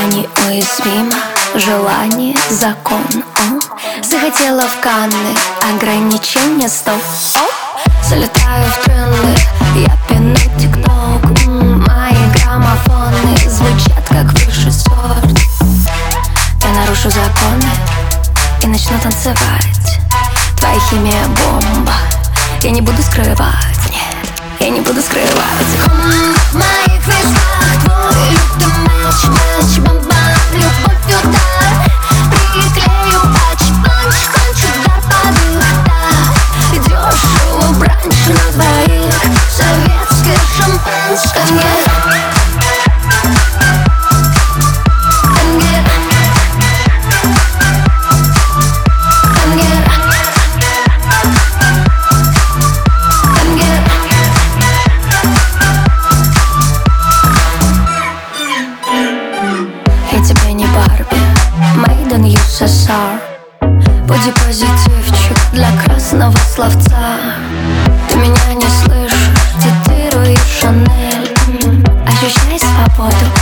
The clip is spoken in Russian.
неуязвима, желание закон. Захотела в Канны, ограничения стоп. Залетаю в тренды, я пину тикток. Мои граммофоны звучат как высший сорт. Я нарушу законы и начну танцевать. Твоя химия бомба, я не буду скрывать, нет, я не буду скрывать. В моих висках твой люк, ты матч, бомба, любовь, удар. Приклею патч, конч, удар под их, да. Дешево бранч на двоих, советское шампанское. Я тебе не Барби, made in USSR. Буди позитивчик для красного словца. Ты меня не слышишь, цитируешь Шанель. Ощущай свободу,